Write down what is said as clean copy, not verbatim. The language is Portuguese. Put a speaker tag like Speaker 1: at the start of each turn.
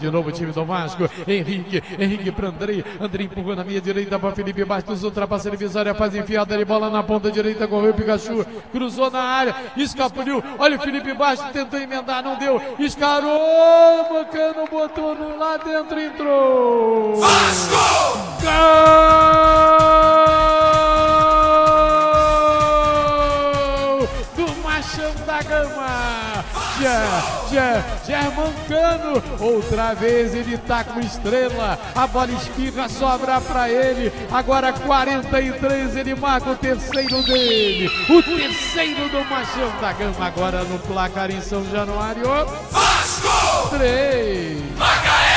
Speaker 1: De novo o time do Vasco, Henrique para Andrei empurrou na minha direita para Felipe Bastos, ultrapassa a divisória, faz enfiada de bola na ponta direita, correu o Pikachu, cruzou na área, escapuliu, olha o Felipe Bastos, tentou emendar, não deu, escarou, Mocano botou no lá dentro, entrou!
Speaker 2: Vasco!
Speaker 1: Gol! Do Machão da Gama! Germancano, outra vez ele tá com estrela, a bola espirra, sobra pra ele, agora 43, ele marca o terceiro dele, o terceiro do Machão da Gama, agora no placar em São Januário.
Speaker 2: Vasco!
Speaker 1: 3.
Speaker 2: Macaé!